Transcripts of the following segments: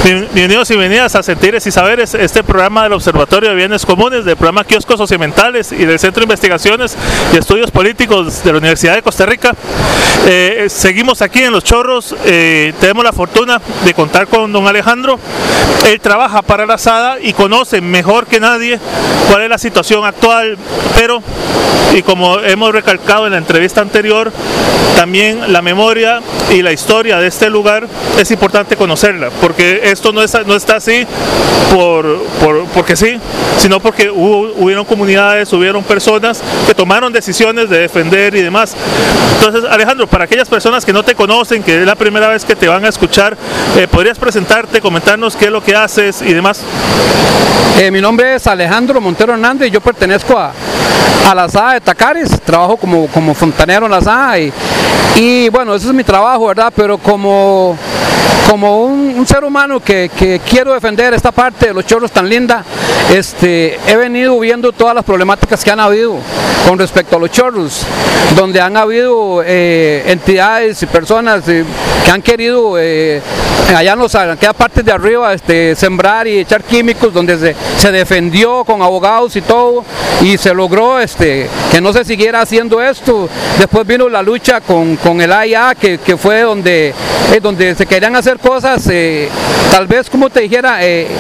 Bienvenidos y bienvenidas a Sentires y Saberes, este programa del Observatorio de Bienes Comunes, del programa Kioscos Socioambientales y del Centro de Investigaciones y Estudios Políticos de la Universidad de Costa Rica. Seguimos aquí en Los Chorros, tenemos la fortuna de contar con don Alejandro. Él trabaja para la SADA y conoce mejor que nadie cuál es la situación actual, pero, y como hemos recalcado en la entrevista anterior, también la memoria y la historia de este lugar es importante conocerla, porque esto no está así porque sí, sino porque hubieron comunidades, hubieron personas que tomaron decisiones de defender y demás. Entonces, Alejandro, para aquellas personas que no te conocen, que es la primera vez que te van a escuchar, ¿podrías presentarte, comentarnos qué es lo que haces y demás? Mi nombre es Alejandro Montero Hernández y yo pertenezco a la SADA de Tacares, trabajo como fontanero en la SADA y bueno, ese es mi trabajo, ¿verdad? Pero como un ser humano que quiero defender esta parte de Los Chorros tan linda, he venido viendo todas las problemáticas que han habido con respecto a Los Chorros, donde han habido entidades y personas que han querido allá en aquella parte de arriba sembrar y echar químicos, donde se defendió con abogados y todo, y se logró que no se siguiera haciendo esto. Después vino la lucha con el AIA, que fue donde se querían hacer cosas, tal vez, como te dijera,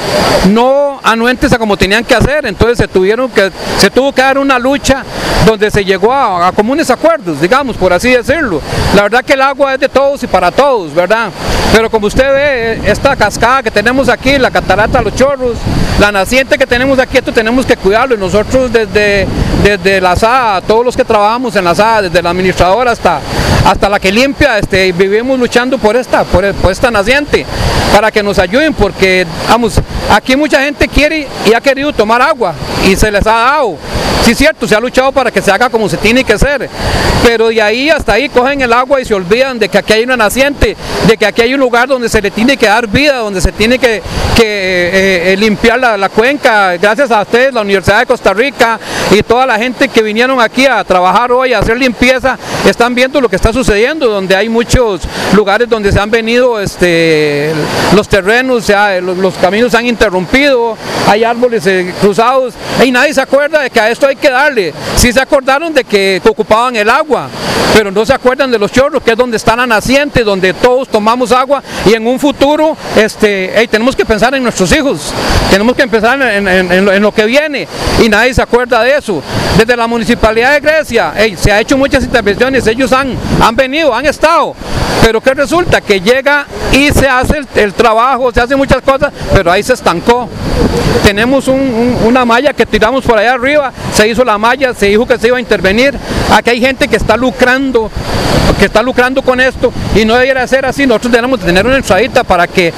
no anuentes a como tenían que hacer. Entonces se tuvo que dar una lucha donde se llegó a comunes acuerdos, digamos, por así decirlo. La verdad que el agua es de todos y para todos, ¿verdad? Pero como usted ve, esta cascada que tenemos aquí, la catarata de Los Chorros, la naciente que tenemos aquí, esto tenemos que cuidarlo, y nosotros desde la SADA, todos los que trabajamos en la SADA, desde la administradora hasta la que limpia, vivimos luchando por esta naciente, para que nos ayuden, porque vamos, aquí mucha gente quiere y ha querido tomar agua y se les ha dado. Sí, es cierto, se ha luchado para que se haga como se tiene que hacer, pero de ahí hasta ahí cogen el agua y se olvidan de que aquí hay una naciente, de que aquí hay un lugar donde se le tiene que dar vida, donde se tiene que limpiar la cuenca. Gracias a ustedes, la Universidad de Costa Rica y toda la gente que vinieron aquí a trabajar hoy, a hacer limpieza, están viendo lo que está sucediendo, donde hay muchos lugares donde se han venido los terrenos, los caminos se han interrumpido, hay árboles cruzados y nadie se acuerda de que a esto hay que darle. Sí se acordaron de que ocupaban el agua, pero no se acuerdan de Los Chorros, que es donde está la naciente, donde todos tomamos agua, y en un futuro tenemos que pensar en nuestros hijos, tenemos que pensar en lo que viene, y nadie se acuerda de eso. Desde la Municipalidad de Grecia se ha hecho muchas intervenciones, ellos han venido, han estado, pero que resulta que llega y se hace el trabajo, se hacen muchas cosas, pero ahí se estancó. Tenemos una malla que tiramos por allá arriba, se hizo la malla, se dijo que se iba a intervenir. Aquí hay gente que está lucrando con esto, y no debería ser así. Nosotros tenemos que tener una entradita para que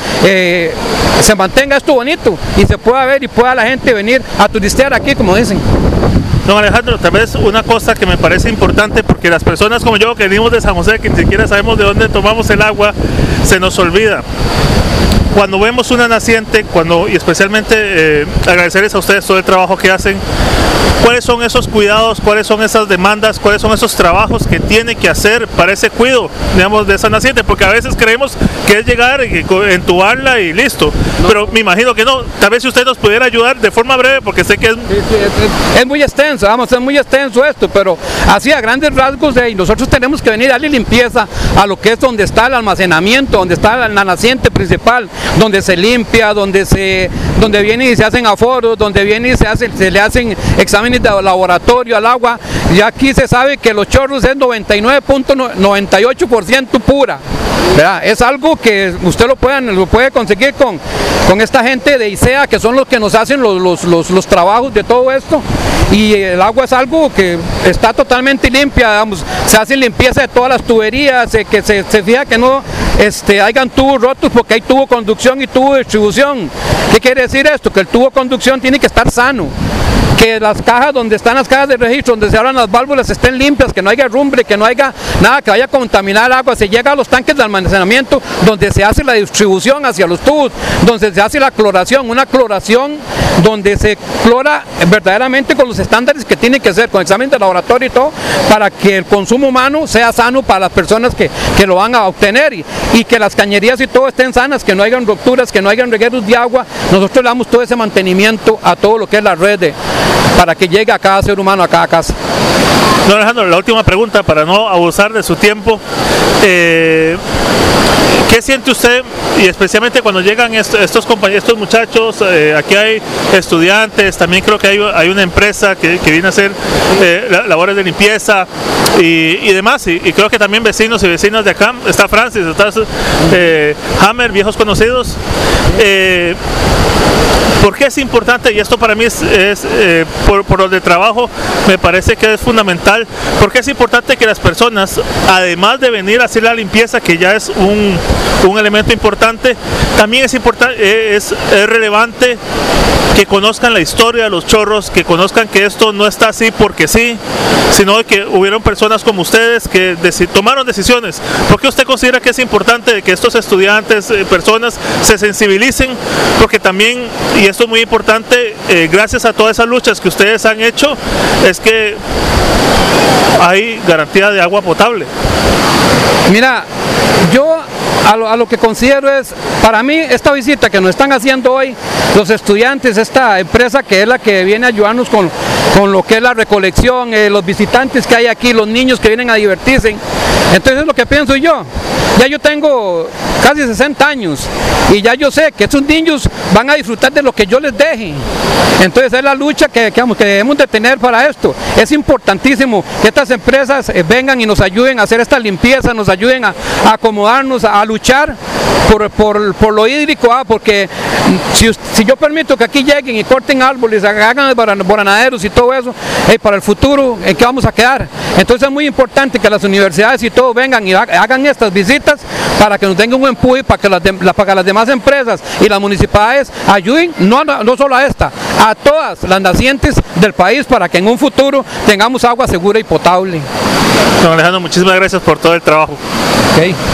se mantenga esto bonito y se pueda ver y pueda la gente venir a turistear aquí, como dicen. Don Alejandro, tal vez una cosa que me parece importante, porque las personas como yo que venimos de San José, que ni siquiera sabemos de dónde tomamos el agua, se nos olvida. Cuando vemos una naciente, y especialmente agradecerles a ustedes todo el trabajo que hacen, ¿cuáles son esos cuidados, cuáles son esas demandas, cuáles son esos trabajos que tiene que hacer para ese cuidado, digamos, de esa naciente? Porque a veces creemos que es llegar y entubarla y listo, no. Pero me imagino que no. Tal vez si usted nos pudiera ayudar de forma breve, porque sé que es muy extenso, es muy extenso esto, pero así a grandes rasgos, nosotros tenemos que venir a darle limpieza a lo que es donde está el almacenamiento, donde está la naciente principal, donde se limpia, donde viene y se hacen aforos, donde viene y se le hacen exámenes de laboratorio al agua. Y aquí se sabe que Los Chorros es 99.98% pura, ¿verdad? Es algo que usted lo puede conseguir con esta gente de ICEA, que son los que nos hacen los trabajos de todo esto. Y el agua es algo que está totalmente limpia, digamos, se hace limpieza de todas las tuberías, que se fija que no hayan tubos rotos, porque hay tubo conducción y tubo distribución. ¿Qué quiere decir esto? Que el tubo conducción tiene que estar sano. que las cajas donde están las cajas de registro, donde se abran las válvulas, estén limpias, que no haya rumbre, que no haya nada que vaya a contaminar el agua. Se llega a los tanques de almacenamiento donde se hace la distribución hacia los tubos, donde se hace la cloración, una cloración donde se clora verdaderamente con los estándares que tiene que ser, con examen de laboratorio y todo, para que el consumo humano sea sano para las personas que lo van a obtener y que las cañerías y todo estén sanas, que no hayan rupturas, que no hayan regueros de agua. Nosotros le damos todo ese mantenimiento a todo lo que es la red para que llegue a cada ser humano, a cada casa. Don Alejandro, la última pregunta para no abusar de su tiempo. ¿Qué siente usted, y especialmente cuando llegan estos muchachos? Aquí hay estudiantes, también creo que hay una empresa que viene a hacer labores de limpieza y demás, y creo que también vecinos y vecinas de acá. Está Francis, está Hammer, viejos conocidos. ¿Por qué es importante? Y esto para mí por lo de trabajo me parece que es fundamental. ¿Por qué es importante que las personas, además de venir a hacer la limpieza, que ya es un elemento importante, también es relevante que conozcan la historia de los chorros, que conozcan que esto no está así porque sí, sino que hubieron personas como ustedes que tomaron decisiones? ¿Por qué usted considera que es importante que estos estudiantes, personas, se sensibilicen? Porque también, y esto es muy importante, gracias a todas esas luchas que ustedes han hecho, es que hay garantía de agua potable. Mira, yo a lo que considero es, para mí, esta visita que nos están haciendo hoy los estudiantes, esta empresa que es la que viene a ayudarnos con lo que es la recolección, los visitantes que hay aquí, los niños que vienen a divertirse. Entonces es lo que pienso yo. Ya yo tengo casi 60 años y ya yo sé que estos niños van a disfrutar de lo que yo les deje. Entonces es la lucha que debemos de tener para esto. Es importantísimo que estas empresas vengan y nos ayuden a hacer esta limpieza, nos ayuden a acomodarnos, a luchar por lo hídrico, porque si yo permito que aquí lleguen y corten árboles, hagan baranaderos y todo eso, para el futuro, ¿en qué vamos a quedar? Entonces es muy importante que las universidades y todo vengan y hagan estas visitas para que nos den un empuje, para que las demás empresas y las municipalidades ayuden, no solo a esta, a todas las nacientes del país, para que en un futuro tengamos agua segura y potable. Don Alejandro, muchísimas gracias por todo el trabajo. Okay.